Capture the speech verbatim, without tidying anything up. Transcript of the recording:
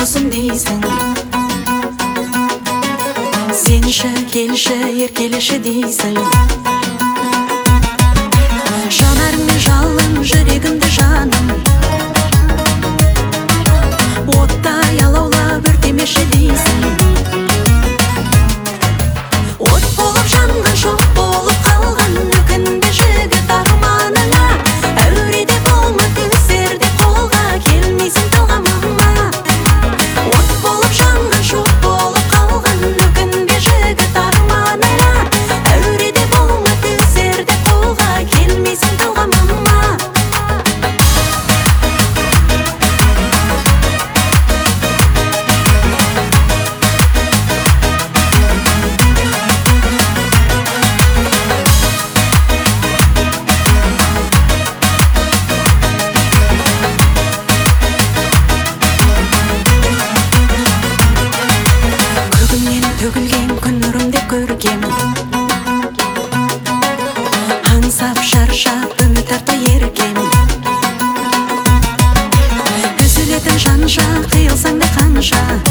құсым дейсің. Сенші, келші, еркелеші дейсің. Жанарың мен жалын, жүрегімді жаным, оттай алаулап өртемеші дейсің. От болып жанған, шоқ болып қалған, өкінбе жігіт арманыңа. Әуреде болма, түсерде қолға, келмейсің талғамыма. От болып жанған, шоқ болып қалған, өкінбе жігіт арманыңа. Әуреде болма, түсерде қолға, келмейсің талғамыма. Төгілген күн нұрымды көргем, аңсап шаршап үміт арта еркем. Үзілетін жанша, қиылсаң да қанша,